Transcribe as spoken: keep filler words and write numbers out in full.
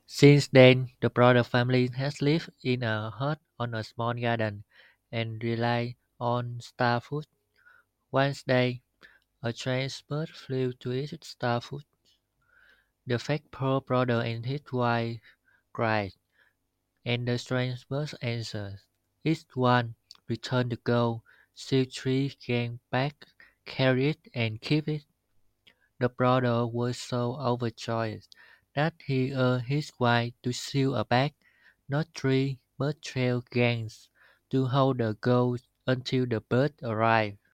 Since then, the Brother family has lived in a hut on a small garden and relied on star food. One day, a strange bird flew to eat star food. The fat poor brother and his wife cried, and the strange bird answered. Each one returned the gold. So three came back, carried it, and kept it. The brother was so overjoyed that he urged his wife to sew a bag, not three, but twelve gangs, to hold the gold until the bird arrived.